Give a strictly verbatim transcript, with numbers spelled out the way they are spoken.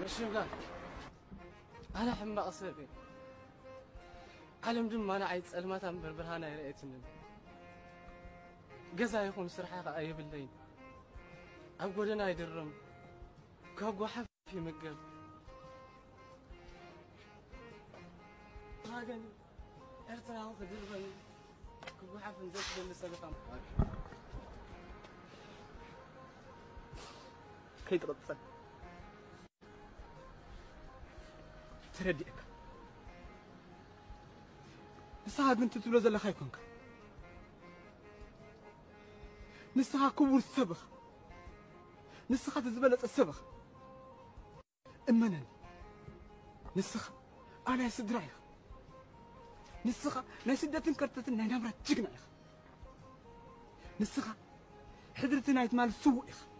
مش مقال أنا حماق صيفي عالم دم أنا عايز ألمات أم بربرهانا يرأيتني جزا يكون سرحة أي بالليل أقول أنا يدرم كأقوى حفي مقال هاجني ارتنا وخذ الغني كأقوى حفي نزلت بالنسبة كيد ربصك ترديك نساعد من تتلو زل خايكونك نسخة كبر السبخ نسخة تزبلت السبخ امنا نسخة انا سدراي نسخة لا سدتن كرتتن نمرة تجنا نسخة حضرتنا يتمال سوء